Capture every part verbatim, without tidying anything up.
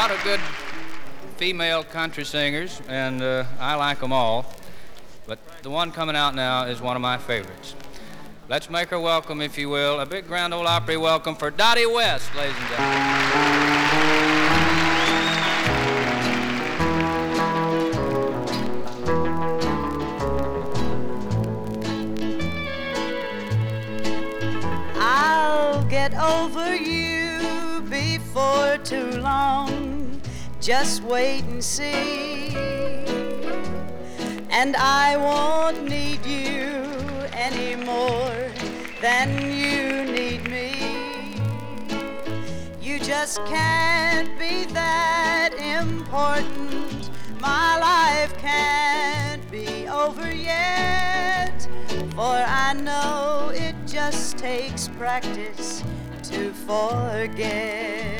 lot of good female country singers, and uh, I like them all. But the one coming out now is one of my favorites. Let's make her welcome, if you will. A big Grand Ole Opry welcome for Dottie West, ladies and gentlemen. Get over you before too long. Just wait and see. And I won't need you any more than you need me. You just can't be that important. My life can't be over yet. For I know it just takes practice to forget.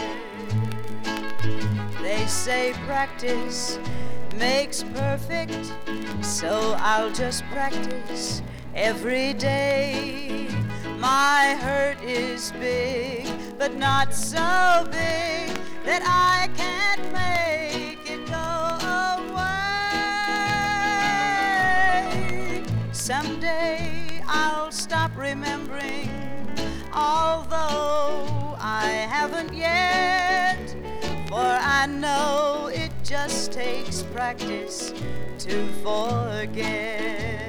They say practice makes perfect, so I'll just practice every day. My hurt is big, but not so big that I can't make it go away. Someday I'll stop remembering, although I haven't yet, for I know it just takes practice to forget.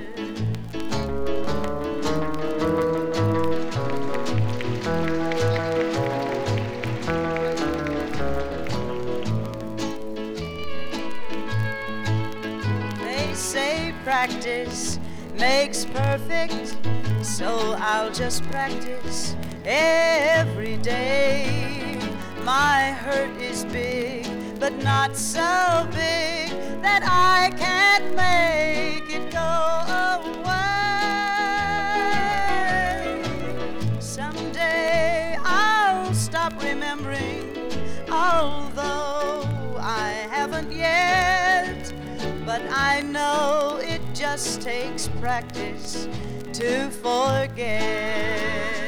They say practice makes perfect, so I'll just practice every day. My hurt is big, but not so big that I can't make it go away. Someday I'll stop remembering, although I haven't yet, but I know it just takes practice to forget.